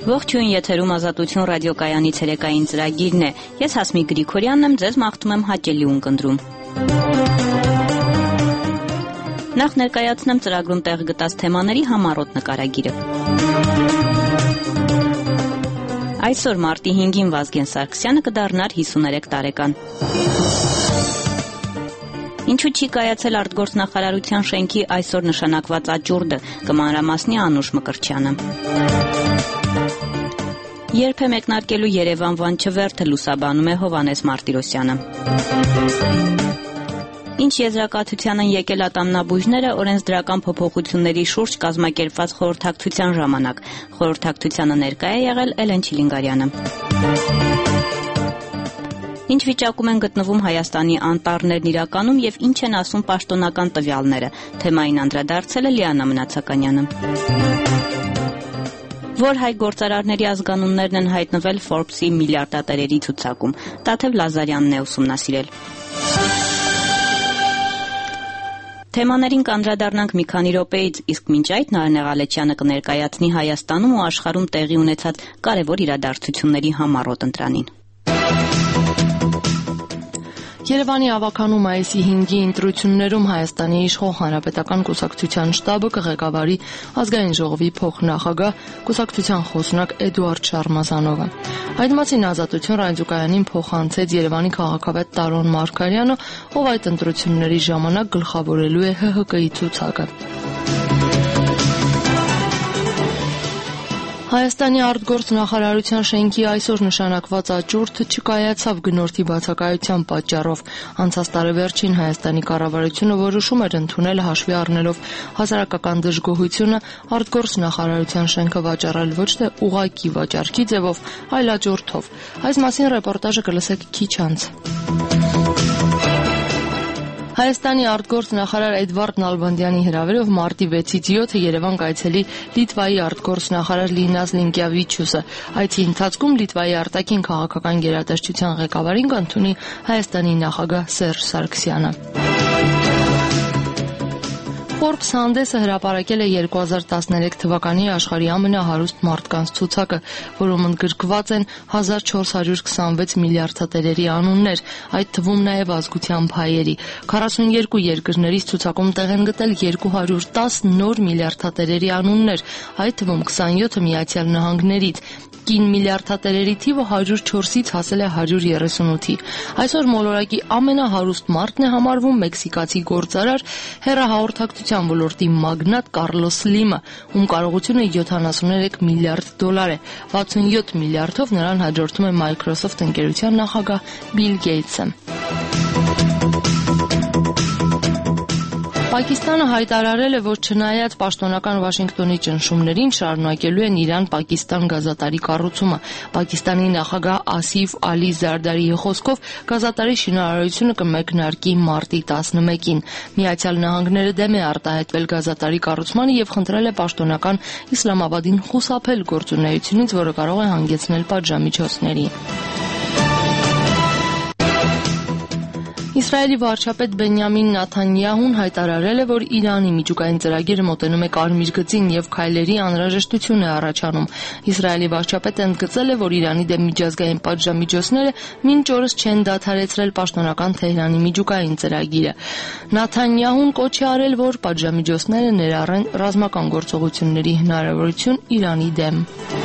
Ողջույն, եթերում Ազատություն ռադիոկայանի ցերեկային ծրագիրն է։ Ես Հասմիկ Գրիգորյանն եմ, ձեզ մաղթում եմ հաճելի ունկնդրում։ Նախ ներկայացնեմ ծրագրում տեղ գտած թեմաների համառոտ նկարագիրը։ Այսօր մարտի 5-ին Վազգեն Սարգսյանը կդառնար 53 տարեկան։ Ինչու չի կայացել արտգործնախարարության շենքի այսօր նշանակված աճուրդը, կմանրամասնի Անուշ Մկրտչյանը։ Երբ է մեկնարկելու Երևան-Վան չվերթը, լուսաբանում է Հովհաննես Մարտիրոսյանը։ Ինչ եզրակացության են եկել ատամնաբույժները օրենսդրական փոփոխությունների շուրջ կազմակերպված խորհրդակցության ժամանակ։ Խորհրդակցությանը ներկայ է եղել Էլեն Չիլինգարյանը։ Ինչ վիճակում են գտնվում Հայաստանի անտառներն իրականում եւ ինչ են ասում պաշտոնական տվյալները։ Թեմային անդրադարձել է Լիանա Մնացականյանը։ Որ հայ գործարարների ազգանուններն են հայտնվել Forbes-ի միլիարդատերերի ցուցակում։ Տաթև Լազարյանն է ուսումնասիրել։ Թեմաներին կանդրադառնանք մի քանի րոպեից, իսկ մինչ այդ Նարինե Ղալեչյանը կներկայացնի Հայաստանում ու աշխարհում տեղի ունեցած կարևոր իրադարձությունների համառոտ ընտրանին։ Երևանի ավականու մայիսի 5-ի ընտրություններում Հայաստանի իշխող Հանրապետական կուսակցության շտաբը կղեկավարի ազգային ժողովի փոխնախագահ կուսակցության խոսնակ Էդուարդ Շարմազանովը։ Այդ մասին Ազատություն ռադիոկայանին փոխանցեց Երևանի քաղաքավետ Տարոն Մարգարյանը, ով այդ ընտրությունների ժամանակ գլխավորելու է ՀՀԿ-ի ցուցակը։ Հայաստանի արտգործնախարարության շենքի այսօր նշանակված աճուրդը չկայացավ գնորդի բացակայության պատճառով։ Անցած տարեվերջին Հայաստանի կառավարությունը որոշում էր ընդունել հաշվի առնելով հասարակական դժգոհությունը արտգործնախարարության շենքը վաճառել ոչ թե ուղղակի վաճառքի ձևով, այլ աճուրդով։ Այս մասին ռեպորտաժը կլսեք քիչ անց։ Հայաստանի արտգործնախարար Էդվարդ Նալբանդյանի հրավերով մարտի 6-ից 7-ը Երևան կայցելի Լիտվայի արտգործնախարար Լինաս Լինկևիչյուսը։ Այցի ընթացքում Լիտվայի արտաքին քաղաքական գերատեսչության ղեկավարին կընդունի Հայաստանի նախագահ Սերժ Սարգսյանը։ Forbes հանդեսը հրապարակել է 2013 թվականի աշխարհի ամենահարուստ մարդկանց ցուցակը, որում ընդգրկված են 1426 միլիարդատերերի անուններ, այդ թվում նաև ազգությամբ հայերի։ 42 երկրներից ցուցակում տեղ են գտել 210 նոր միլիարդատերերի անուններ, այդ թվում 27-ը Միացյալ Նահանգներից։ Կին միլիարդատերերի թիվը 104-ից հասել է 138-ի։ Այսօր մոլորակի ամենահարուստ մարդն է համարվում մեքսիկացի գործարար, հեռահաղորդակցության ոլորտի մագնատ Կարլոս Սլիմը, ում կարողությունը 73 միլիարդ դոլար է։ 67 միլիարդով նրան հաջորդում է Microsoft ընկերության նախագահ Բիլ Գեյթսը։ Պակիստանը հայտարարել է, որ չնայած պաշտոնական Վաշինգտոնի ճնշումներին շարունակելու են Իրան-Պակիստան գազատարի կառուցումը։ Պակիստանի նախագահ Ասիֆ Ալի Զարդարիի խոսքով գազատարի շինարարությունը կմեկնարկի մարտի 11-ին։ Միացյալ Նահանգները դեմ է արտահայտվել գազատարի կառուցմանը եւ խնդրել է պաշտոնական Իսլամաբադին խուսափել գործունեությունից, որը կարող է հանգեցնել պատժամիջոցների։ Իսրայելի վարչապետ Բենյամին Նեթանյահուն հայտարարել է, որ Իրանի միջուկային ծրագիրը մոտենում է կարմիր գծին եւ քայլերի անհրաժեշտություն է առաջանում։ Իսրայելի վարչապետը ընդգծել է, որ Իրանի դեմ միջազգային պատժամիջոցները մինչ օրս չեն դադարեցրել պաշտոնական Թեհրանի միջուկային ծրագիրը։ Նեթանյահուն կոչ է արել, որ պատժամիջոցները ներառեն ռազմական գործողությունների հնարավորություն Իրանի դեմ։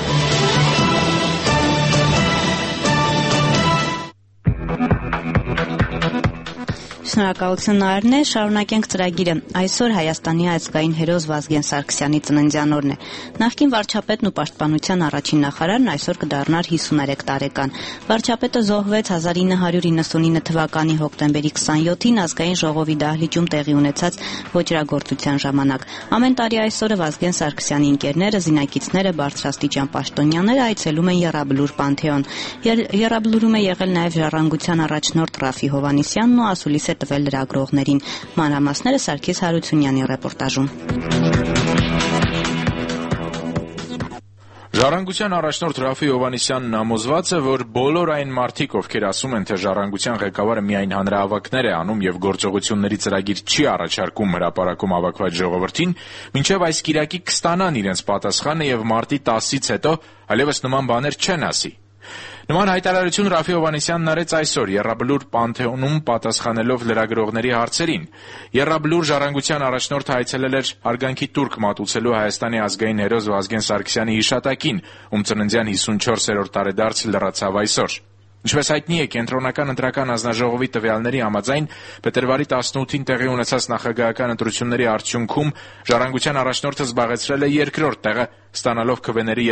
Շնորհակալություն Նարինե, շարունակենք ծրագիրը։ Այսօր Հայաստանի ազգային հերոս Վազգեն Սարգսյանի ծննդյան օրն է։ Նախկին վարչապետն ու պաշտպանության առաջին նախարարն այսօր կդառնար 53 տարեկան։ Վարչապետը զոհվեց 1999 թվականի հոկտեմբերի 27-ին ազգային ժողովի դահլիճում տեղի ունեցած ոճրագործության ժամանակ։ Ամեն տարի այսօրը Վազգեն Սարգսյանի ընկերները, զինակիցները, բարձրաստիճան պաշտոնյաները այցելում են Եռաբլուր Պանթեոն։ Եռաբլուրում է եղել նաև ժառանգության առաջնորդ Ռաֆի Հովհաննիսյանն ու ասուլիս է տվել լրագրողներին։ Մանրամասները Սարգիս Հարությունյանի ռեպորտաժում։ Ժառանգության առաջնորդ Ռաֆի Հովհաննիսյանն համոզված է, որ բոլոր այն մարդիկ, ովքեր ասում են, թե ժառանգության ղեկավարը միայն հանրահավաքներ է անում եւ գործողությունների ծրագիր չի առաջարկում հրապարակում հավաքված ժողովրդին, մինչեւ այս կիրակի կստանան իրենց պատասխանը եւ մարտի 10-ից հետո այլևս նման բաներ չեն ասի։ Նման հայտարարություն Ռաֆի Հովհաննիսյանն արեց այսօր Եռաբլուր Պանթեոնում պատասխանելով լրագրողների հարցերին։ Եռաբլուր ժառանգության առաջնորդը այցելել էր Արգանքի տուրք մատուցելու Հայաստանի ազգային հերոս Վազգեն Սարգսյանի հիշատակին, ում ծննդյան 54-րդ տարեդարձը լրացավ այսօր։ Ինչպես հայտնի է, կենտրոնական ընտրական հանձնաժողովի տվյալների համաձայն փետրվարի 18-ին տեղի ունեցած նախագահական ընտրությունների արդյունքում ժառանգության առաջնորդը զբաղեցրել է երկրորդ տեղը, ստանալով քվեների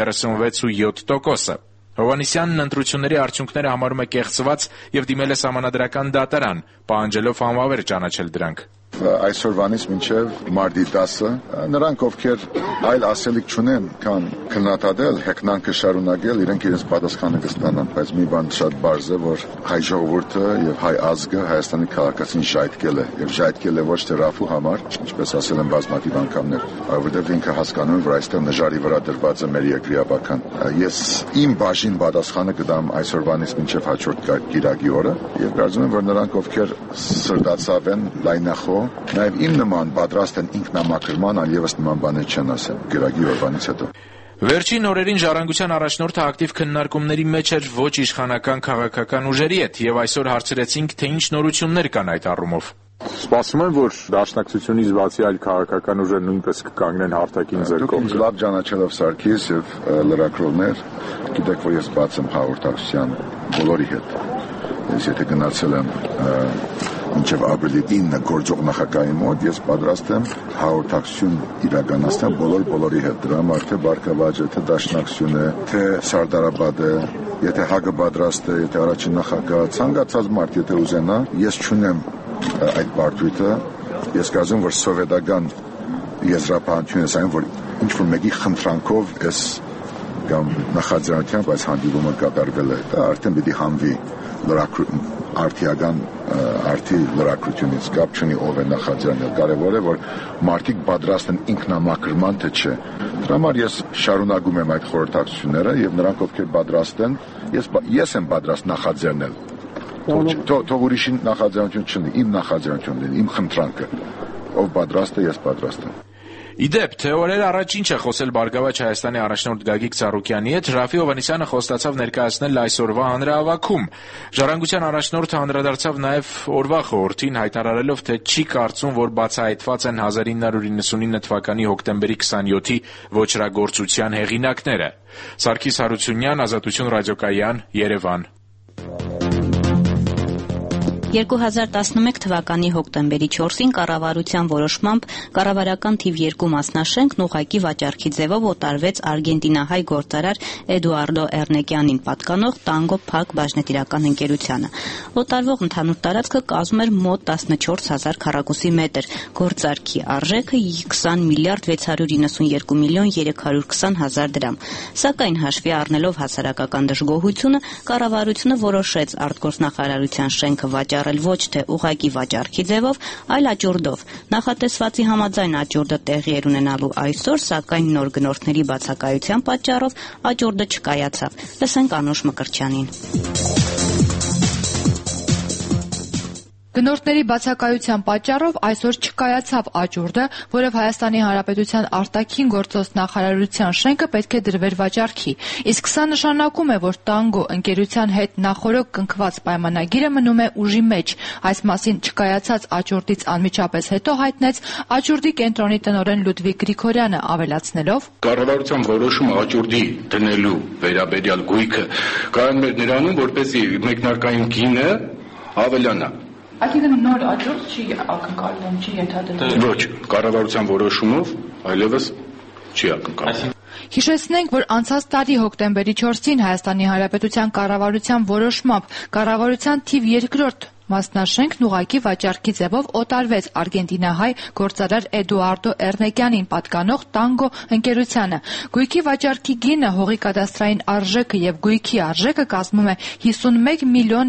36.7%-ը։ Հովհաննիսյանն ընտրությունների արդյունքները համարում է կեղծված եւ դիմել է սահմանադրական դատարան, պահանջելով անվավեր ճանաչել դրանք։ Այսօրվանից մինչև մարտի 10-ը նրանք, ովքեր այլ ասելիք չունեն, քան քննադատել, հեգնանքը շարունակել, իրենց պատասխանը կստանան, բայց մի բան շատ բարձ է, որ հայ ժողովուրդը եւ հայ ազգը Հայաստանի քաղաքացին ժայթքել է, եւ ժայթքել է ոչ թե Ռաֆու համար, ինչպես ասել են բազմաթիվ անգամներ, որովհետեւ ինքը հասկանում է, որ այստեղ նժարի վրա դրված է մեր երկրի ապական։ Ես իմ բաժին պատասխանը կդամ այսօրվանից մինչև հաջորդ կիրակի օրը, եւ կարծում եմ, որ նրանք, ովքեր սրտացավ են, լայնախոհ, նաև իմ նման պատրաստ են ինքնամաքրման, այլևս նման բաներ չեն ասել կիրակի օրվանից հետո։ Վերջին օրերին ժառանգության առաջնորդը ակտիվ քննարկումների մեջ էր ոչ իշխանական քաղաքական ուժերի հետ եւ այսօր հարցրեցինք, թե ինչ նորություններ կան այդ առումով։ Սպասում եմ, որ դաշնակցությունից բացի այլ քաղաքական ուժեր նույնպես կկանգնեն հարթակին ձեռքով։ Լավ ճանաչելով Սարգիս եւ լրագրողներ, գիտեք, որ ես բաց եմ հաղորդակցության բոլորի հետ։ Ես եթե գնացել եմ մինչև ապրիլի 9-ը գործող նախագահի մոտ, ես պատրաստ եմ հաղորդակցություն իրականացնել բոլորի հետ։ Դրա համար թե Բարգավաճը, թե Դաշնակցությունը, թե Սարդարաբադը, եթե ՀԱԿ-ը պատրաստ է, եթե առաջին նախագահը, ցանկացած մարդ, եթե ուզենա, ես չունեմ այդ բարդույթը, ես կարծում որ սովետական եզրափոխությունը է այն, որ ինչ-որ մեկի խնդրանքով ես կամ նախաձեռնությամբ այս հանդիպումը կատարվել է, դա արդեն պիտի հանվի արդի լրագրությունից, կապ չունի ով է նախաձեռնել, կարևոր է, որ մարդիկ պատրաստ են ինքնամաքրման, թե չէ։ Դրա համար ես շարունակում եմ այդ խորհրդակցությունները եւ նրանք ովքեր պատրաստ են, ես եմ պատրաստ նախաձեռնել։ Թող ուրիշին նախաձեռնություն չունի, իմ նախաձեռնությունն է, իմ խնդրանքը։ Ով պատրաստ է, ես պատրաստ եմ։ Իդեպ, թե օրեր առաջ ինչ է խոսել Բարգավաճ Հայաստանի առաջնորդ Գագիկ Ծառուկյանի հետ, Ռաֆի Հովհաննիսյանը խոստացավ ներկայացնել այսօրվա հանրահավաքում։ Ժառանգության առաջնորդը անդրադարձավ նաև օրվա խորհրդին, հայտարարելով, թե չի կարծում, որ բացահայտված են 1999 թվականի հոկտեմբերի 27-ի ոչրագործության հեղինակները։ Սարգիս Հարությունյան, Ազատություն ռադիոկայան, Երևան։ 2011 թվականի հոկտեմբերի 4-ին կառավարության որոշմամբ կառավարական թիվ 2 մասնաշենքն ուղղակի վաճառքի ձևով օտարվեց արգենտինահայ գործարար Էդուարդո Էրնեկյանին պատկանող Տանգո Փարք բաժնետիրական ընկերությանը։ Օտարվող ընդհանուր տարածքը կազմում էր մոտ 14000 քառակուսի մետր, գործարքի արժեքը 20 միլիարդ 692 միլիոն 320 հազար դրամ։ Սակայն հաշվի առնելով հասարակական դժգոհությունը, կառավարությունը որոշեց արտգործնախարարության շենքը վաճառել ոչ թե ուղղակի վաճառքի ձևով, այլ աճուրդով։ Նախատեսվածի համաձայն աճուրդը տեղի էր ունենալու այսօր, սակայն նոր գնորդների բացակայության պատճառով աճուրդը չկայացավ։ Լսենք Անուշ Մկրտչյանին։ Գնորդների բացակայության պատճառով այսօր չկայացավ աճուրդը, որով Հայաստանի Հանրապետության արտաքին գործոս նախարարության շենքը պետք է դրվեր վաճառքի, իսկ սա նշանակում է, որ Տանգո ընկերության հետ նախորդ կնքված պայմանագիրը մնում է ուժի մեջ։ Այս մասին չկայացած աճուրդից անմիջապես հետո հայտնեց աճուրդի կենտրոնի տնօրեն Լյուդվիգ Գրիգորյանը, ավելացնելով. Կառավարության որոշումը աճուրդի դնելու վերաբերյալ գույքը կայանում էր նրանում, որպեսզի մեկնարկային գինը ավելանա։ Այսինքն նոր աճուրդ չի ակնկալվում, չի ենթադրվում։ Ոչ, կառավարության որոշումով այլևս չի ակնկալվում։ Հիշեցնենք, որ անցած տարի հոկտեմբերի 4-ին Հայաստանի Հանրապետության կառավարության որոշմամբ կառավարության թիվ 2-րդ Մասնաշենքն ուղղակի վաճառքի ձևով օտարվեց արգենտինահայ գործարար Էդուարդո Էրնեկյանին պատկանող Տանգո ընկերությանը։ Գույքի վաճառքի գինը, հողի կադաստրային արժեքը եւ գույքի արժեքը կազմում է 51 միլիոն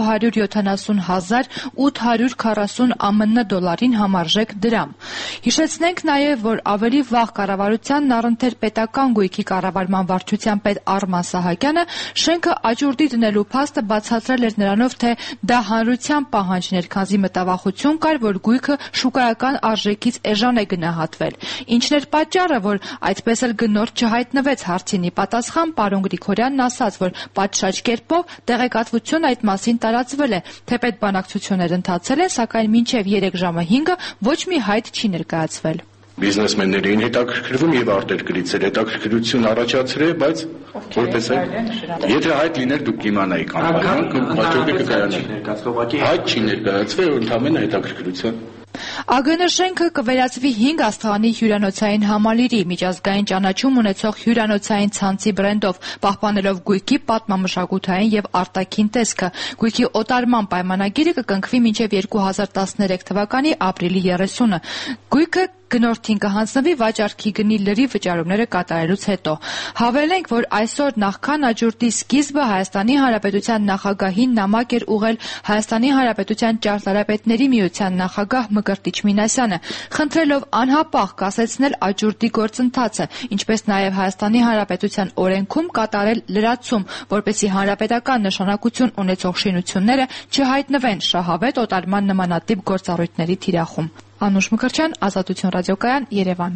270,840 ԱՄՆ դոլարին համարժեք դրամ։ Հիշեցնենք նաեւ, որ ավելի վաղ կառավարությանն առընթեր պետական գույքի կառավարման վարչության պետ Արման Սահակյանը շենքը աճուրդի դնելու փաստը բացատրել էր նրանով, թե դա հանրության պահանջն էր, քանզի մտավախություն կար, որ գույքը շուկայական արժեքից էժան է գնահատվել։ Ինչն էր պատճառը, որ այդպես էլ գնորդ չհայտնվեց հարցինի պատասխան, պարոն Գրիգորյանն ասաց, որ պատշաճ կերպով տեղեկատվություն այդ մասին տարածվել է, թեպետ բանակցություններ ընթացել են, սակայն մինչև 3 ժամը 5-ը ոչ մի հայտ չի ներկայացվել։ Բիզնեսմեններին հետաքրքրվում եւ արտերկրից էր հետաքրքրություն առաջացրել, բայց որպես եթե հայտ լիներ դուք կիմանայիք անպայման, վաճառքը կկայանար։ Հայտ չի ներկայացվել, ընդհանրապես հետաքրքրություն։ ԱԳՆ շենքը կվերածվի 5 աստղանի հյուրանոցային համալիրի, միջազգային ճանաչում ունեցող հյուրանոցային ցանցի բրենդով, պահպանելով գույքի պատմամշակութային եւ արտաքին տեսքը։ Գույքի օտարման պայմանագիրը կկնքվի մինչև 2013 թվականի ապրիլի 30-ը։ Գույքը գնորդին կհանձնվի վաճառքի գնի լրի վճարումները կատարելուց հետո։ Հավելենք, որ այսօր նախքան աճուրդի սկիզբը Հայաստանի Հանրապետության նախագահին նամակ էր ուղղել Հայաստանի Հանրապետության ճարտարապետների միության նախագահ Մկրտիչ Մինասյանը, խնդրելով անհապաղ կասեցնել աճուրդի գործընթացը, ինչպես նաև Հայաստանի Հանրապետության օրենքում կատարել լրացում, որպեսզի հանրապետական նշանակություն ունեցող շինությունները չհայտնվեն շահավետ օտարման նմանատիպ գործառույթների թիրախում։ Անուշ Մկրտչյան, Ազատություն ռադիոկայան, Երևան։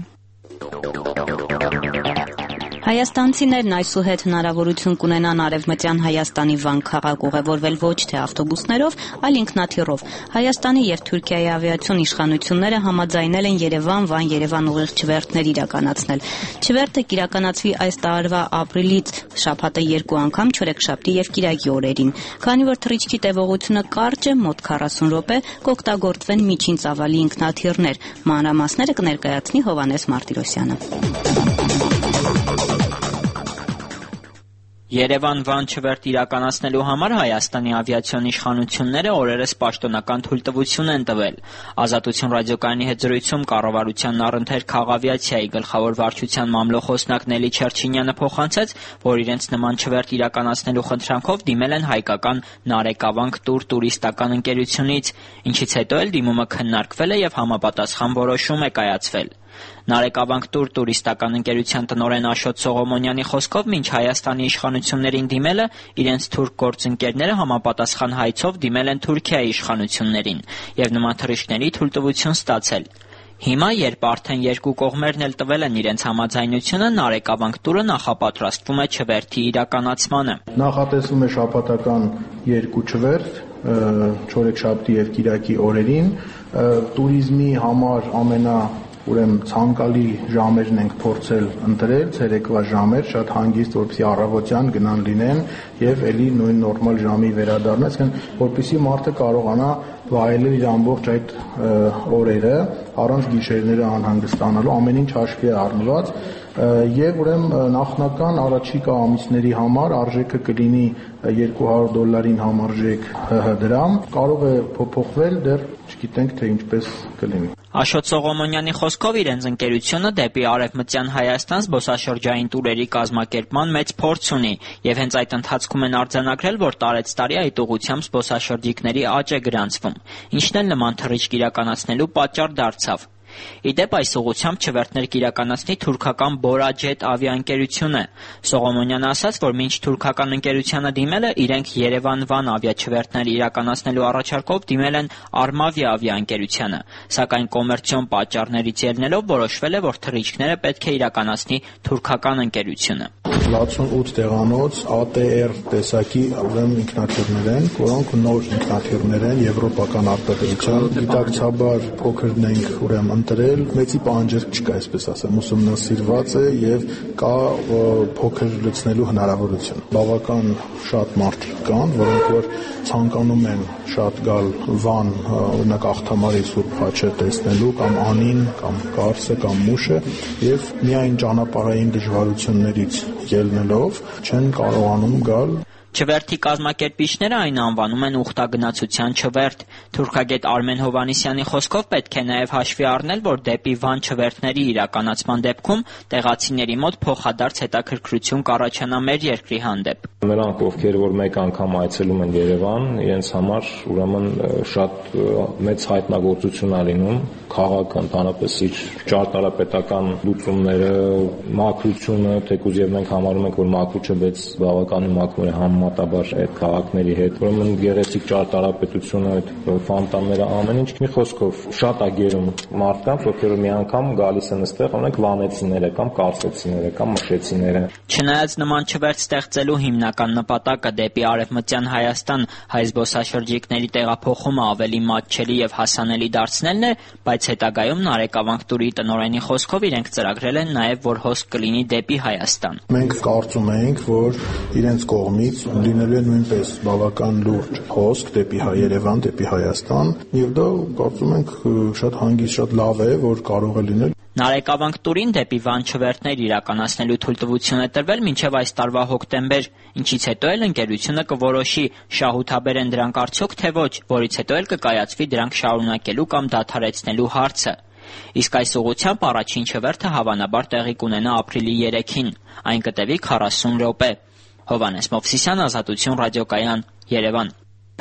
Հայաստանցիներն այսուհետ հնարավորություն կունենան Արևմտյան Հայաստանի Վան քաղաք ուղևորվել ոչ թե ավտոբուսներով, այլ ինքնաթիռով։ Հայաստանի եւ Թուրքիայի ավիացիոն իշխանությունները համաձայնել են Երևան-Վան-Երևան ուղիղ չվերթներ իրականացնել։ Չվերթը կիրականացվի այս տարվա ապրիլից շաբաթը 2 անգամ չորեքշաբթի եւ կիրակի օրերին։ Քանի որ թռիչքի տևողությունը կարճ է, մոտ 40 րոպե, կօգտագործվեն միջին ծավալի ինքնաթիռներ։ Մանրամասները կներկայացնի Հովհաննես Մարտիրոսյանը։ Երևան-Վան չվերթ իրականացնելու համար Հայաստանի ավիացիոն իշխանությունները օրերս պաշտոնական թույլտվություն են տվել։ Ազատություն ռադիոկայանի հետ զրույցում կառավարությանն առընթեր քաղավիացիայի գլխավոր վարչության մամլոխոսնակ Նելի Չերչինյանը փոխանցեց, որ իրենց նման չվերթ իրականացնելու խնդրանքով դիմել են հայկական Նարեկավանք տուր տուրիստական ընկերությունից, ինչից հետո էլ դիմումը քննարկվել է եւ համապատասխան որոշում է կայացվել։ Նարեկավանք տուր տուրիստական ընկերության տնօրեն Աշոտ Սողոմոնյանի խոսքով մինչ Հայաստանի իշխանություններին դիմելը իրենց թուրք գործընկերները համապատասխան հայցով դիմել են Թուրքիայի իշխանություններին եւ նման թռիչքների թույլտվություն ստացել։ Հիմա, երբ արդեն երկու կողմերն էլ տվել են իրենց համաձայնությունը, Նարեկավանք տուրը նախապատրաստվում է չվերթի իրականացմանը։ Նախատեսվում է շաբաթական 2 չվերթ, չորեքշաբթի եւ կիրակի օրերին, տուրիզմի համար ուրեմն ցանկալի ժամերն ենք փորձել ընտրել, ցերեկվա ժամեր, շատ հանգիստ, որպեսզի առավոտյան գնան լինեն եւ ելի նույն նորմալ ժամի վերադառնան, այսինքն որպեսզի մարդը կարողանա վայելել իր ամբողջ այդ օրերը առանց գիշերները անհանգստանալու, ամեն ինչ հաշվի է առնված եւ ուրեմն նախնական առաջիկա ամիսների համար արժեքը կլինի $200 համարժեք ՀՀ դրամ, կարող է փոփոխվել, դեռ չգիտենք թե ինչպես կլինի։ Աշոտ Սողոմոնյանի խոսքով իրենց ընկերությունը դեպի Արևմտյան Հայաստան զբոսաշրջային տուրերի կազմակերպման մեծ փորձ ունի եւ հենց այդ ընթացքում են արձանագրել, որ տարեցտարի այդ ուղղությամբ զբոսաշրջիկների աճ է գրանցվում, ինչն էլ նման թռիչք իրականացնելու պատճառ դարձավ։ Իդեպ այս ուղղությամբ չվերթներ կիրականացնի թուրքական Borajet ավիաընկերությունը։ Սողոմոնյանը ասաց, որ մինչ թուրքական ընկերությանը դիմելը իրենք Երևան-Վան ավիաչվերթներ իրականացնելու առաջարկով դիմել են Armavia ավիաընկերությանը, սակայն կոմերցիոն պատճառներից ելնելով որոշվել է, որ թռիչքները պետք է իրականացնի թուրքական ընկերությունը։ 68 տեղանոց ATR տեսակի ուրեմն ինքնաթիռներ են, որոնք նոր ինքնաթիռներ են եվրոպական արտադրության, գիտակցաբար փոքրն ենք ուրեմն ընտրել, մեծի պահանջեր չկա, այսպես ասեմ, ուսումնասիրված է եւ կա փոքր լցնելու հնարավորություն։ Բավական շատ մարդիկ կան, որոնք որ ցանկանում են շատ գալ Վան, օրինակ Ախթամարի Սուրբ Խաչը տեսնելու կամ Անին, կամ Կարսը, կամ Մուշը եւ միայն ճանապարհային դժվարություններից ելնելով չեն կարողանում գալ։ Չվերթի կազմակերպիչները այն անվանում են ուխտագնացության չվերթ։ Թուրքագետ Արմեն Հովհաննիսյանի խոսքով պետք է նաև հաշվի առնել, որ դեպի Վան չվերթների իրականացման դեպքում տեղացիների մոտ փոխադարձ հետաքրքրություն կառաջանա մեր երկրի հանդեպ։ Նրանք, ովքեր որ մեկ անգամ այցելում են Երևան, իրենց համար ուրեմն շատ մեծ հայտնագործություն է լինում քաղաքը ընդհանրապես իր ճարտարապետական լուծումները, մաքրությունը, թեկուզ եւ մենք համարում ենք, որ մաքրուչը բայց բավականին մաքուր է համեմատաբար այդ քաղաքների հետ։ Ուրեմն գեղեցիկ ճարտարապետությունը, այդ ֆոնտանները, ամեն ինչ մի խոսքով շատ է գերում մարդկանց, ովքեր մի անգամ գալիս են այստեղ, օրինակ վանեցիները կամ կարսեցիները կամ մշեցիները։ Չնայած նման չվերթ ստեղծելու հիմնական նպատակը դեպի Արևմտյան Հայաստան հայ զբոսաշրջիկների տեղափոխումը ավելի մատչելի եւ հասանելի դարձնելն է, բայց հետագայում Նարեկավանք տուրի տնօրենի խոսքով իրենք ծրագրել են նաեւ, որ հոսք կլինի դեպի Հայաստան։ Մենք կարծում ենք, որ իրենց կողմից լինելու է նույնպես բավական լուրջ հոսք դեպի Երևան, դեպի Հայաստան, եւ դա կարծում ենք շատ հանգիստ, շատ լավ է, որ կարող է լինել։ Նարեկավանք տուրին դեպի Վան չվերթներ իրականացնելու թույլտվություն է տրվել մինչև այս տարվա հոկտեմբեր, ինչից հետո էլ ընկերությունը կորոշի շահութաբեր են դրանք արդյոք թե ոչ, որից հետո էլ կկայացվի դրանք շարունակելու կամ դադարեցնելու հարցը։ Իսկ այս ուղղությամբ առաջին չվերթը հավանաբար տեղի կունենա ապրիլի 3-ին, այն կտևի 40 րոպե։ Հովհաննես Մովսիսյան, Ազատություն ռադիոկայան, Երևան։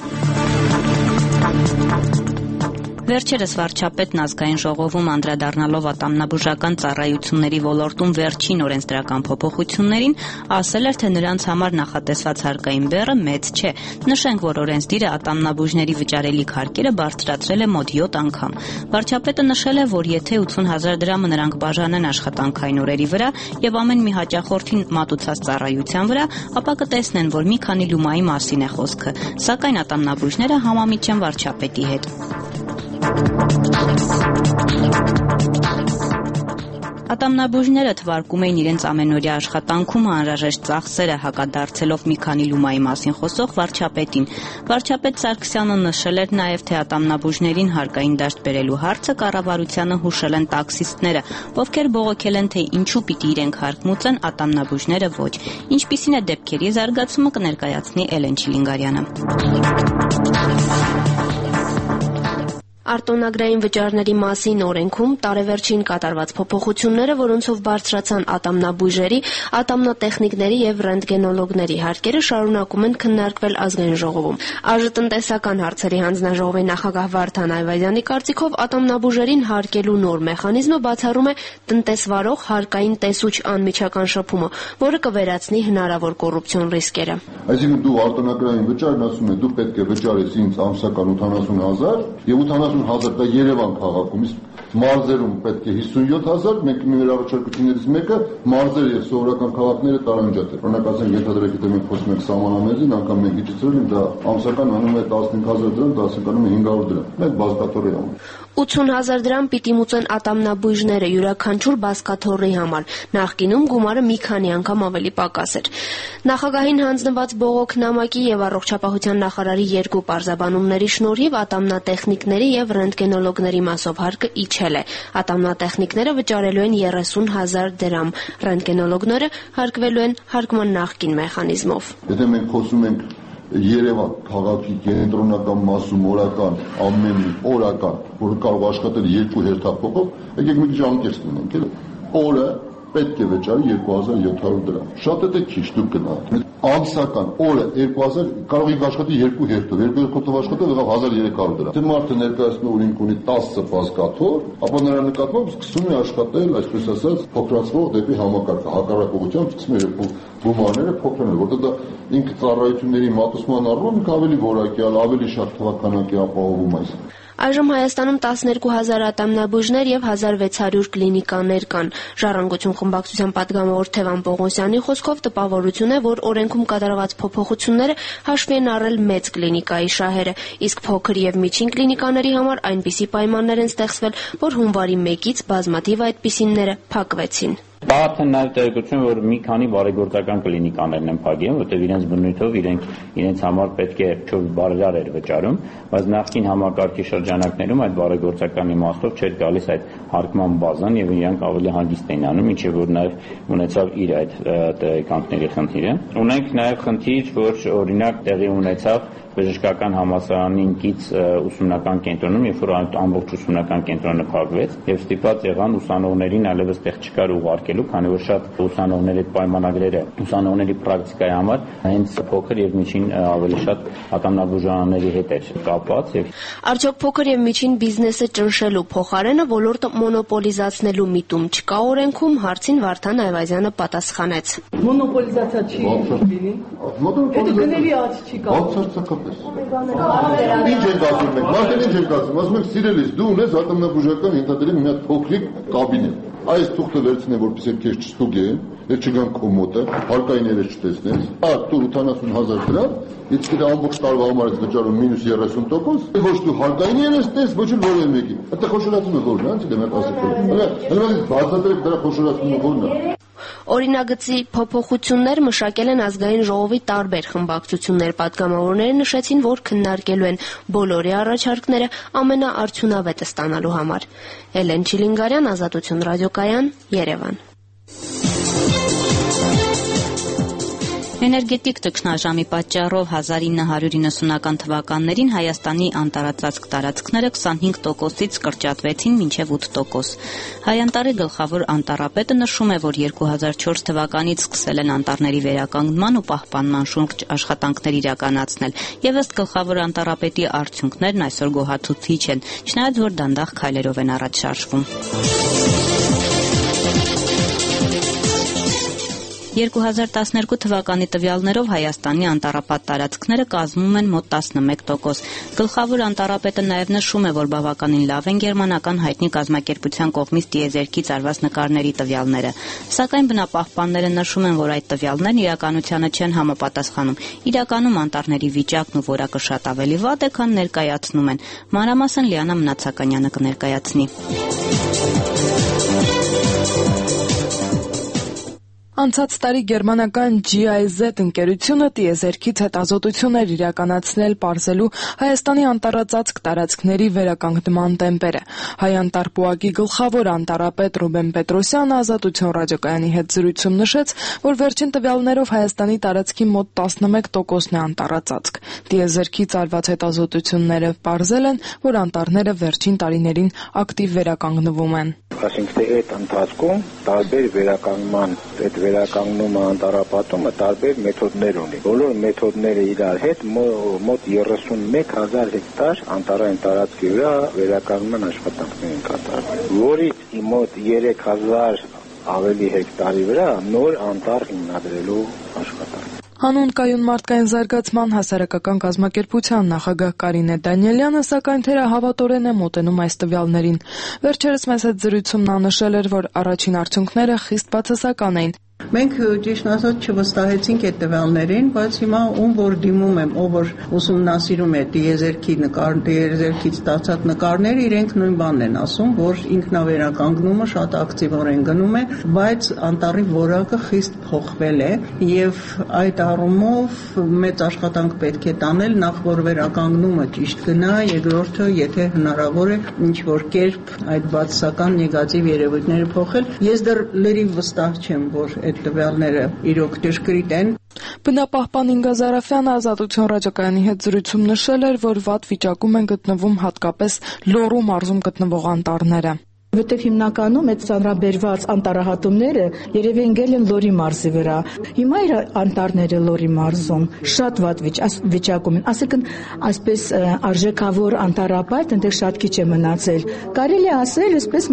Վերջերս վարչապետն ազգային ժողովում անդրադառնալով ատամնաբուժական ծառայությունների ոլորտում վերջին օրենսդրական փոփոխություններին, ասել էր, թե նրանց համար նախատեսված հարկային բեռը մեծ չէ։ Նշենք, որ օրենսդիրը ատամնաբուժների վճարելիք հարկերը բարձրացրել է մոտ 7 անգամ։ Վարչապետը նշել է, որ եթե 80,000 դրամը նրանք բաժանեն աշխատանքային օրերի վրա եւ ամեն մի հաճախորդին մատուցած ծառայության վրա, ապա կտեսնեն, որ մի քանի լումայի մասին է խոսքը։ Սակայն ատամնաբուժները համամիջ չեն վարչապետի հետ։ Ատամնաբուժները թվարկում էին իրենց ամենօրյա աշխատանքում անհրաժեշտ ծախսերը, հակադարձելով մի քանի լումայի մասին խոսող վարչապետին։ Վարչապետ Սարգսյանը նշել էր նաև, թե ատամնաբուժներին հարկային դաշտ բերելու հարցը կառավարությանը հուշել են տաքսիստները, ովքեր բողոքել են, թե ինչու պիտի իրենք հարկ մուծեն, ատամնաբուժները ոչ։ Ինչպիսին է դեպքերի զարգացումը, կներկայացնի Էլեն Չիլինգարյանը։ Արտոնագրային վճարների մասին օրենքում տարեվերջին կատարված փոփոխությունները, որոնցով բարձրացան ատամնաբույժերի, ատամնատեխնիկների եւ ռենտգենոլոգների հարկերը, շարունակում են քննարկվել ազգային ժողովում։ Տնտեսական հարցերի հանձնաժողովի նախագահ Վարդան Այվազյանի կարծիքով ատամնաբույժերին հարկելու նոր մեխանիզմը բացառում է տնտեսվարող հարկային տեսուչ անմիջական շփումը, որը կվերացնի հնարավոր կոռուպցիոն ռիսկերը։ Այսինքն դու արտոնագրային վճարն ասում ես, դու պետք է վճարես ինձ ամսական 80,000 եւ 80,000 դա Երևան քաղաքում, իսկ մարզերում պետք է 57,000, մենք մեր առաջարկություններից մեկը մարզեր եւ սովորական քաղաքները տարանջատ է։ Օրինակ ասենք, ենթադրեք, եթե մենք խոսում ենք սահմանամեզին, անգամ մենք իջեցրել ենք, դա ամսական անում է 15,000 դրամ, դասականում է 500 դրամ։ Մենք բազկաթոռի համար 80,000 դրամ պիտի մուծեն ատամնաբույժները յուրաքանչյուր բազկաթոռի համար։ Նախկինում գումարը մի քանի անգամ ավելի պակաս էր։ Նախագահին հանձնված բողոքնամակի եւ առողջապահության նախարարի երկու պարզաբանումների շնորհիվ ատամնատեխնիկների եւ ռենտգենոլոգների մասով հարկը իջել է։ Ատամնատեխնիկները վճարելու են 30,000 դրամ, ռենտգենոլոգները հարկվելու են հարկման նախկին մեխանիզմով։ Եթե մենք խոսում ենք Երևան քաղաքի կենտրոնական մասում օրական ամեն օրական, որ կարող աշխատել երկու հերթափոխով, եկեք մի քիչ անկեղծ լինենք, էլ օրը պետք է վճարի 2700 դրամ։ Շատ է թե քիչ դուք գնաք։ Ամսական օրը 2000 կարող եք աշխատի երկու հերթով, երկու հերթով աշխատել եղավ 1300 դրամ։ Եթե մարդը ներկայացնում է օրինք ունի 10 բազկաթոռ, ապա նրա նկատմամբ սկսում է աշխատել, այսպես ասած, փոքրացվող դեպի համակարգը, հակառակողությամբ սկսում է գումարները փոքրանալ, որտեղ դա ինքը ծառայությունների մատուցման առումով ավելի որակյալ, ավելի շատ թվականակի ապահովում այս։ Այժմ Հայաստանում 12,000 ատամնաբույժներ եւ 1600 կլինիկաներ կան։ Ժառանգություն խմբակցության պատգամավոր Թևան Պողոսյանի խոսքով տպավորություն է, որ օրենքում կատարված փոփոխությունները հաշվի են առել մեծ կլինիկայի շահերը, իսկ փոքր եւ միջին կլինիկաների համար այնպիսի պայմաններ են ստեղծվել, որ հունվարի 1-ից բազմաթիվ այդպիսինները փակվեցին։ Կա արդեն նաև տեղեկություն, որ մի քանի բարեգործական կլինիկաներն են փակել, որտեղ իրենց բնույթով իրենց համար պետք է բարերար էր վճարում, բայց նախկին համակարգի շրջանակներում այդ բարեգործական իմաստով չէր գալիս այդ հարկման բազան եւ իրանք ավելի հանգիստ էին անում, ինչեւ որ նաև ունեցավ իր այդ տեղեկանքների խնդիրը։ Ունենք նաև խնդիր, որ օրինակ տեղի ունեցավ բժշկական համալսարանին կից ուսումնական կենտրոնում, երբ որ ամբողջ ուսումնական կենտրոնը փակվեց եւ ստիպված եղան ուսանողներին այլևս տեղ չկար ուղարկելու, քանի որ շատ ուսանողների այդ պայմանագրերը ուսանողների պրակտիկայի համար հենց փոքր եւ միջին ավելի շատ ատամնաբուժարանների հետ էր կապված եւ Արդյոք փոքր եւ միջին բիզնեսը ճնշելու փոխարենը ոլորտը մոնոպոլիզացնելու միտում չկա օրենքում, հարցին Վարդան Այվազյանը պատասխանեց։ Մոնոպոլիզացիա չի լինի։ Դա գների աճ չի կա։ Ինչ եք ասում մենք, մարդեն ինչ եք ասում եք սիրելիս, դու ունես ատամնաբուժական ենթադրի մի հատ փոքրիկ կաբինետ, այս թուղթը վերցնե, որպեսզի քեզ չստուգեն, եւ չգան քո մոտը, հարկայինները չտեսնես, դու 80,000 դրամ, իսկ դա ամբողջ տարվա համար ես վճարում -30%, ոչ դու հարկայինները ես տես, ոչ էլ որևէ մեկի, դա խոշորացումը որն է, դե մենք ասենք, հենց բացատրեք դրա խոշորացումը որն է։ Օրինագծի փոփոխություններ մշակել են ազգային ժողովի տարբեր խմբակցություններ, պատգամավորները նշեցին, որ քննարկելու են բոլորի առաջարկները ամենաարդյունավետը ստանալու համար։ Էլեն Չիլինգարյան, Ազատություն ռադիոկայան, Երևան։ Էներգետիկ ճգնաժամի պատճառով 1990-ական թվականներին Հայաստանի անտառածածկ տարածքները 25%-ից կրճատվեցին մինչև 8%։ Հայանտառի գլխավոր անտառապետը նշում է, որ 2004 թվականից սկսել են անտառների վերականգնման ու պահպանման շուրջ աշխատանքներ իրականացնել, եւ ըստ գլխավոր անտառապետի արդյունքներն այսօր գոհացուցիչ են, չնայած որ դանդաղ քայլերով են առաջ շարժվում։ 2012 թվականի տվյալներով Հայաստանի անտառապատ տարածքները կազմում են մոտ 11%։ Գլխավոր անտառապետը նաև նշում է, որ բավականին լավ են գերմանական հայտնի կազմակերպության կողմից տիեզերքից արված նկարների տվյալները։ Սակայն բնապահպանները նշում են, որ այդ տվյալներն իրականությանը չեն համապատասխանում։ Իրականում անտառների վիճակն ու որակը շատ ավելի վատ է, քան ներկայացնում են։ Մանրամասն Լիանա Մնացականյանը կներկայացնի։ Անցած տարի գերմանական GIZ ընկերությունը տիեզերքից հետազոտություն էր իրականացնել պարզելու Հայաստանի անտառածածկ տարածքների վերականգնման տեմպերը։ Հայ անտառպուակի գլխավոր անտառապետ Ռուբեն Պետրոսյանը Ազատություն ռադիոկայանի հետ զրույցում նշեց, որ վերջին տվյալներով Հայաստանի տարածքի մոտ 11%-ն է անտառածածկ։ Տիեզերքից արված հետազոտությունները պարզել են, որ անտառները վերջին տարիներին ակտիվ վերականգնվում են։ Ասենք թե այդ ընթացքում տարբեր վերականգնման այդ վերականգնումը անտառապատումը տարբեր մեթոդներ ունի։ Բոլոր մեթոդները իրար հետ մոտ 31,000 հեկտար անտառային տարածքի վրա վերականգնման աշխատանքներ են կատարվել, որից մոտ 3,000 ավելի հեկտարի վրա նոր անտառ հիմնադրելու աշխատանք։ Հանուն կայուն մարդկային զարգացման հասարակական կազմակերպության նախագահ Կարինե Դանիելյանը սակայն թերահավատորեն է մոտենում այս տվյալներին։ Վերջերս մեծ հետ զրույցում նա նշել էր, որ առաջին արդյունքները խիստ բացասական էին։ Մենք ճիշտ ասած չվստահեցինք այդ տվյալներին, բայց հիմա ում որ դիմում եմ, ով որ ուսումնասիրում է տիեզերքից ստացած նկարները, իրենք նույն բանն են ասում, որ ինքնավերականգնումը շատ ակտիվորեն գնում է, բայց անտառի որակը խիստ փոխվել է եւ այդ առումով մեծ աշխատանք պետք է տանել, նախ որ վերականգնումը ճիշտ գնա, երկրորդը, եթե հնարավոր է, ինչ որ կերպ այդ բացասական նեգատիվ երևույթները փոխել։ Ես դեռ լրիվ վստահ չեմ, որ այդ տվյալները իրոք ճշգրիտ են։ Բնապահպան Ինգա Զարաֆյանը Ազատություն ռադիոկայանի հետ զրույցում նշել էր, որ վատ վիճակում են գտնվում հատկապես Լոռու մարզում գտնվող անտառները։ Որտեղ հիմնականում այդ ծանրաբերված անտառահատումները երևի ընկել են Լոռի մարզի վրա։ Հիմա իր անտառները Լոռի մարզում շատ վատ վիճակում են, ասեկն այսպես արժեքավոր անտառապատ այնտեղ շատ քիչ է մնացել։ Կարելի է ասել, այսպես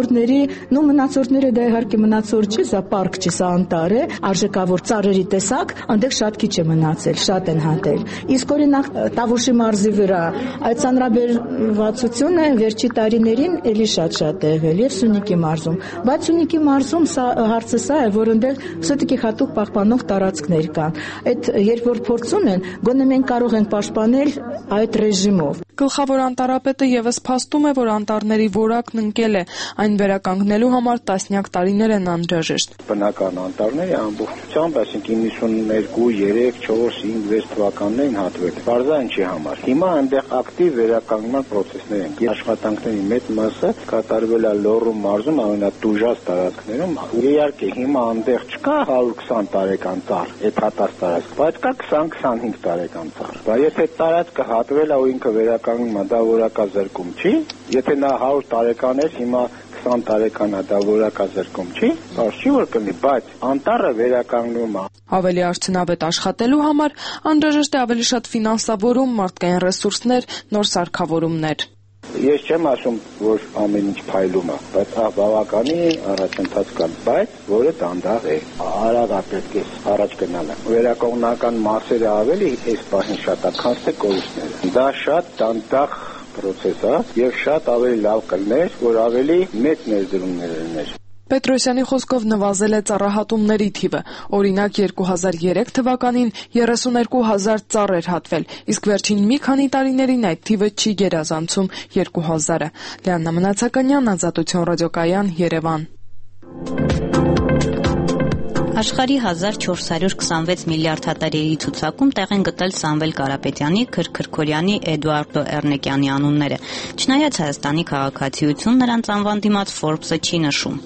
մնացորդները դա իհարկե մնացորդ չի, սա պարկ չի, սա անտառ է, արժեքավոր ծառերի տեսակ, այնտեղ շատ քիչ է մնացել, շատ են հատել։ Իսկ օրինակ Տավուշի մարզի վրա այդ ծանրաբերվածությունը վերջի տարիներին էլի շատ եղել եւ Սյունիքի մարզում, բայց Սյունիքի մարզում հարցը սա է, որ այնտեղ սուտիկի հատուկ պահպանող տարածքներ կան։ Այդ երբ որ փորձում են, գոնե մենք կարող ենք պաշտպանել այդ ռեժիմով։ Գլխավոր անտառապետը եւս փաստում է, որ անտառների որակն ընկել է, այն վերականգնելու համար տասնյակ տարիներ են անհրաժեշտ։ Բնական անտառները ամբողջությամբ, այսինքն 92, 3, 4, 5, 6 թվականներին հատվել։ Բարձրան չի համար։ Հիմա այնտեղ ակտիվ վերականգնման process-ներ են։ Աշխատանքների մեծ մասը կատարվել է Լոռու մարզում ամենատուժած տարածքներում։ Իհարկե, հիմա այնտեղ չկա 120 տարեկան ծառ, այդ հատած տարածք, բայց կա 20-25 տարեկան ծառ։ Բայց եթե տարածքը հատվել է ու ինքը վերականգնում է, դա որակազրկում չի։ Եթե նա 100 տարեկան էր, հիմա 20 տարեկան է, դա որակազրկում չի, բարձ չի որ կլինի, բայց անտառը վերականգնում է։ Ավելի արդյունավետ աշխատելու համար անհրաժեշտ է ավելի շատ ֆինանսավորում, մարդկային ռեսուրսներ, նոր սարքավորումներ։ Ես չեմ ասում, որ ամեն ինչ փայլում է, բայց բավականին առաջընթաց կա, բայց որը դանդաղ է։ Արագ պետք է առաջ գնալը։ Վերականգնական մասերը ավելի այս բանին շատ է, քան թե կորուստները։ Դա շատ դանդաղ process է եւ շատ ավելի լավ կլներ, որ ավելի մեծ ներդրումներ լիներ։ Պետրոսյանի խոսքով նվազել է ծառահատումների թիվը։ Օրինակ 2003 թվականին 32,000 ծառ էր հատվել, իսկ վերջին մի քանի տարիներին այդ թիվը չի գերազանցում 2000-ը։ Լիաննա Մնացականյան, Ազատություն ռադիոկայան, Երևան։ Աշխարհի 1426 միլիարդ հատարերի ցուցակում տեղ են գտել Սամվել Կարապետյանի, Քրքրքորյանի, Էդուարդո Էռնեկյանի անունները։ Չնայած Հայաստանի քաղաքացիություն նրանց անվան դիմաց Forbes-ը չի նշում։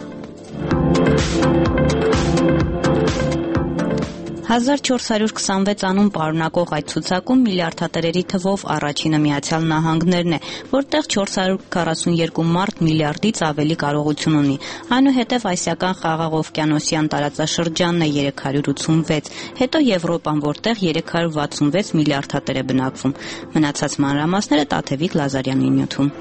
1426 անուն պարունակող այդ ցուցակում միլիարդատերերի թվով առաջինը Միացյալ Նահանգներն է, որտեղ 442 մարդ միլիարդից ավելի կարողություն ունի։ Այնուհետև Ասիական խաղաղօվկիանոսյան տարածաշրջանն է 386, հետո Եվրոպան, որտեղ 366 միլիարդատեր է բնակվում։ Մնացած մանրամասները Տաթևիկ Լազարյանի նյութում։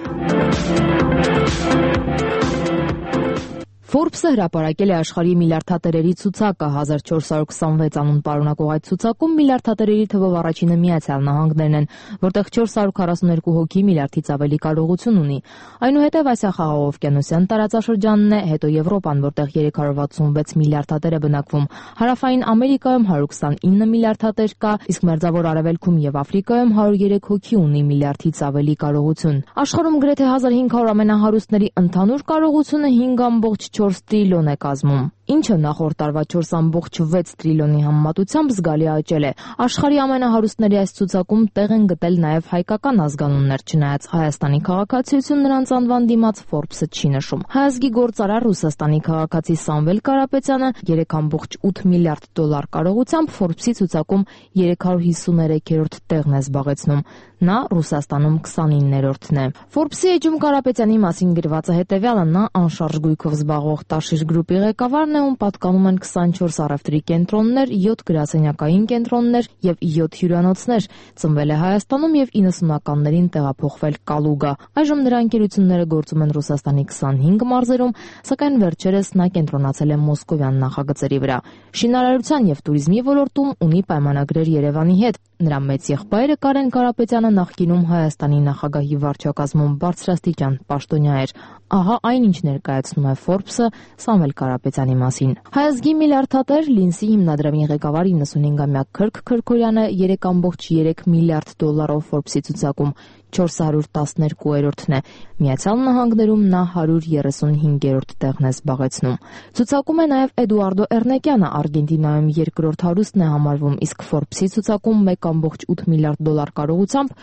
Forbes-ը հրապարակել է աշխարհի միլիարդատերերի ցուցակը 1426 անուն պարունակող այդ ցուցակում միլիարդատերերի թվով առաջինը Միացյալ Նահանգներն են, որտեղ 442 հոգի միլիարդից ավելի կարողություն ունի։ Այնուհետև Ասիա խաղաղօվկիանոսյան տարածաշրջանն է, հետո Եվրոպան, որտեղ 366 միլիարդատեր է բնակվում։ Հարավային Ամերիկայում 129 միլիարդատեր կա, իսկ Մերձավոր Արևելքում եւ Աֆրիկայում 103 հոգի ունի միլիարդից ավելի կարողություն։ Աշխարհում գրեթե 1500 ամենահարուստների ընդհանուր կարողությունը 5.4 տրիլիոն է կազմում, ինչը նախորդ տարվա 4.6 տրիլիոնի համեմատությամբ զգալի աճել է։ Աշխարհի ամենահարուստների այս ցուցակում տեղ են գտել նաև հայկական ազգանուններ, չնայած Հայաստանի քաղաքացիություն նրանց անվան դիմաց Forbes-ը չի նշում։ Հայազգի գործարար Ռուսաստանի քաղաքացի Սամվել Կարապետյանը 3.8 միլիարդ դոլար կարողությամբ Forbes-ի ցուցակում 353-րդ տեղն է զբաղեցնում։ Նա Ռուսաստանում 29-րդն է։ Forbes-ի էջում Կարապետյանի մասին գրվածը հետևյալը՝ նա անշարժ գույքով զբաղվող Տաշիր գրուպի ղեկավարն է, ում պատկանում են 24 առևտրի կենտրոններ, 7 գրասենյակային կենտրոններ եւ 7 հյուրանոցներ։ Ծնվել է Հայաստանում եւ 90-ականներին տեղափոխվել Կալուգա։ Այժմ նրա ընկերությունները գործում են Ռուսաստանի 25 մարզերում, սակայն վերջերս նա կենտրոնացել է մոսկովյան նախագծերի վրա։ Շինարարության եւ туриզմի ոլորտում ունի պայմանագրեր Երևանի հետ։ Նրա մեծ եղբայրը Կարեն Կարապետյանը նախկինում Հայաստանի նախագահի վարչակազմում բարձրաստիճան պաշտոնյա էր։ Ահա այն, ինչ ներկայացնում է Forbes-ը Սամվել Կարապետյանի մասին։ Հայազգի միլիարդատեր Լինսի հիմնադրամի ղեկավար 95-ամյա Քրք Քրքորյանը 3.3 միլիարդ դոլարով Forbes-ի ցուցակում 412-րդն է։ Միացյալ Նահանգներում նա 135-րդ տեղն է զբաղեցնում։ Ցուցակում է նաև Էդուարդո Էռնեկյանը, Արգենտինայում երկրորդ հարուստն է համարվում, իսկ Forbes-ի ցուցակում 1.8 միլիարդ դոլար կարողությամբ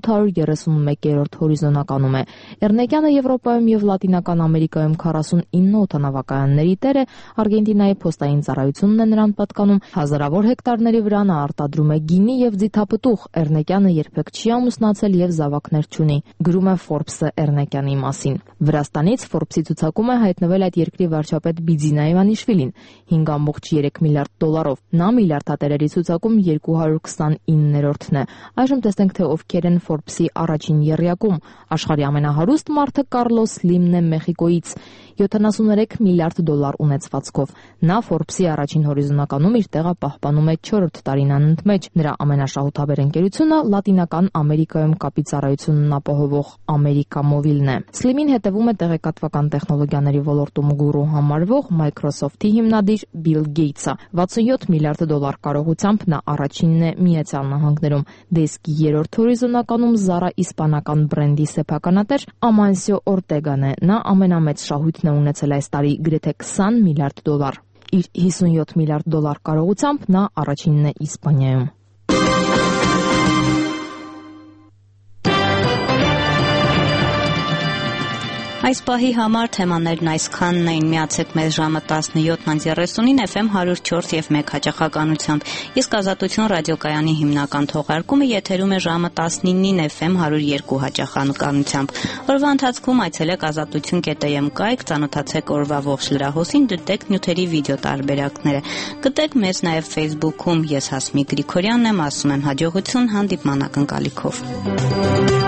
831-րդ հորիզոնականում է։ Էռնեկյանը Եվրոպայում եւ Լատինական Ամերիկայում 49 օդանավակայանների տեր է, Արգենտինայի փոստային ծառայությունն է նրան պատկանում, հազարավոր հեկտարների վրա նա արտադրում է գինի եւ ձիթապտուղ։ Էռնեկյանը երբեք չի ամուսնացել եւ զավակներ չունի, գրում է Forbes-ը Էռնեկյանի մասին։ Վրաստանից Forbes-ի ցուցակում է հայտնվել այդ երկրի վարչապետ Բիձինա Իվանիշվիլին 5.3 միլիարդ դոլարով։ Նա միլիարդատերերի ցուցակում 229-րդն է։ Այժմ տեսնենք, թե ովքեր են Forbes-ի առաջին եռյակում։ Աշխարհի ամենահարուստ մարդը Կարլոս Սլիմն է Մեխիկոից 73 միլիարդ դոլար ունեցվածքով։ Նա Forbes-ի առաջին հորիզոնականում իր տեղը պահպանում է 4-րդ տարին անընդմեջ։ Նրա ամենաշահութաբեր ընկերությունը Լատինական Ամերիկայում կապի ծառայությունն ապահովող Ամերիկամովիլն է։ Սլիմին հետևում է տեղեկատվական տեխնոլոգիաների ոլորտում գուրու համարվող Microsoft-ի հիմնադիր Բիլ Գեյթսը։ 67 միլիարդ դոլար կարողությամբ նա առաջինն է Միացյալ Նահանգներում։ Դեսկի 3-րդ հորիզոնականում հիմնականում Zara իսպանական բրենդի սեփականատեր Amancio Ortegan է։ Նա ամենամեծ շահույթն է ունեցել այս տարի՝ գրեթե $20 միլիարդ։ Իր $57 միլիարդ կարողությամբ նա առաջինն է Իսպանիայում։ Այս պահի համար թեմաներն այսքանն էին։ Միացեք մեզ ժամը 17:30-ին FM 104 եւ 1 հաճախականությամբ։ Իսկ Ազատություն ռադիոկայանի հիմնական թողարկումը եթերում է ժամը 19-ին FM 102 հաճախականությամբ։ Օրվա ընթացքում այցելեք azatutun.am կայք, ծանոթացեք օրվա ողջ լրահոսին, դիտեք նյութերի վիդեո տարբերակները։ Գտեք մեզ նաեւ Facebook-ում։ Ես Հասմիկ Գրիգորյանն եմ, ասում եմ հաջողություն հանդիպման ակնկալիքով։